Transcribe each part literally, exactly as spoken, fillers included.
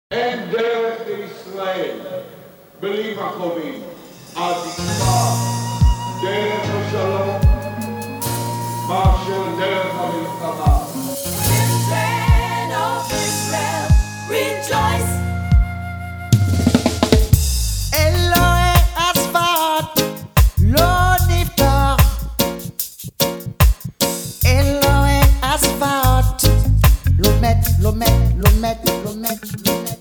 אין דרך לישראל, בלי מכאובים, אל תקבע דרך השלום מאשר דרך המלחמה. Children of Israel, rejoice. אלוהי הצבאות לא נפתח, אלוהי הצבאות לא מת, לא מת, לא מת, לא מת, לא מת.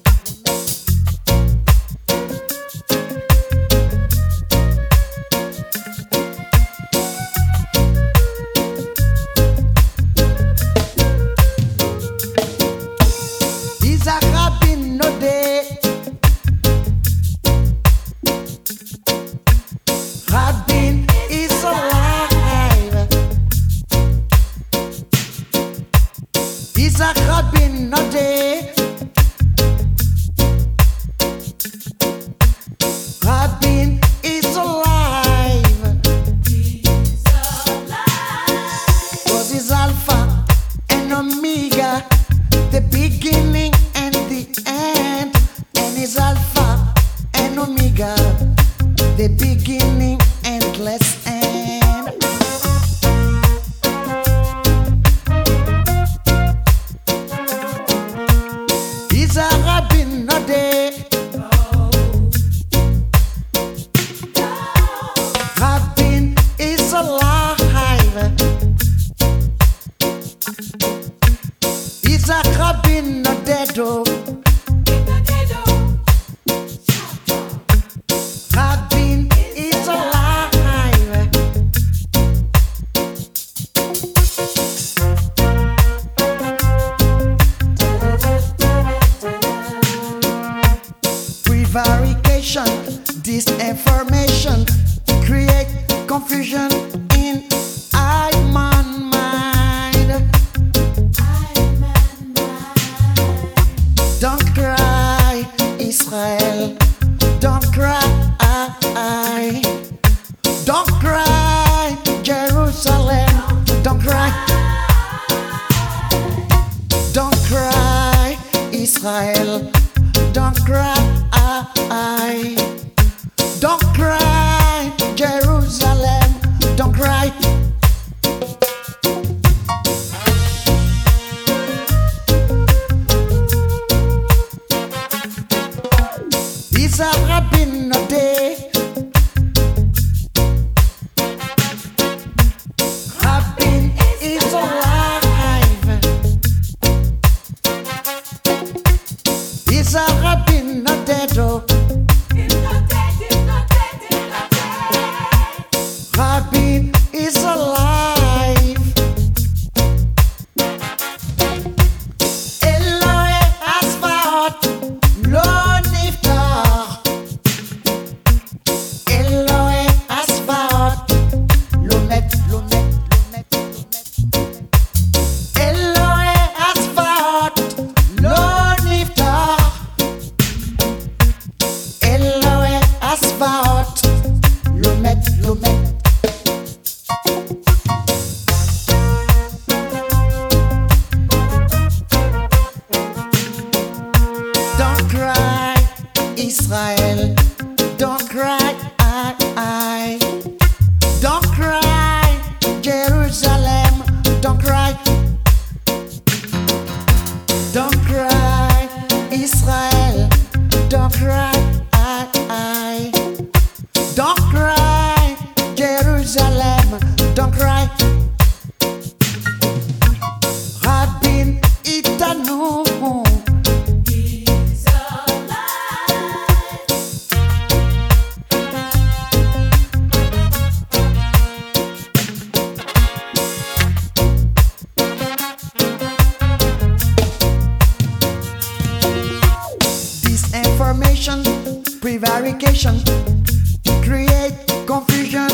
Isaac Rabin no day, Rabin is alive. Isaac Rabin no day, Rabin is alive. Cause he's Alpha and Omega, the beginning and the end, and is Alpha and Omega, the beginning endless end. He's a Rabin no day, Rabin is alive. Isaac Rabin no dead, oh. Rabin is alive. Prevarication, disinformation create confusion in I man mind. Don't cry, Israel. Don't cry. Don't cry, Jerusalem. Don't cry. Don't cry, Israel. Don't cry. Don't cry, Jerusalem. Don't cry. Isaac Rabin no day, Rabin is alive. Isaac Rabin no dead, oh. Rabin is alive. Elohe Asvaot lo niftar. Elohe Asvaot lo met, lo met, lo met, lo met. Elohe Asvaot lo niftar. Elohe Asvaot lo met, lo met. Don't cry, Israel. Don't cry, I, I. Don't cry, Jerusalem. Don't cry. Don't cry, Israel. Don't cry, I, I. Don't cry, Jerusalem. Don't cry. Rabin itanu. Disinformation, prevarication create confusion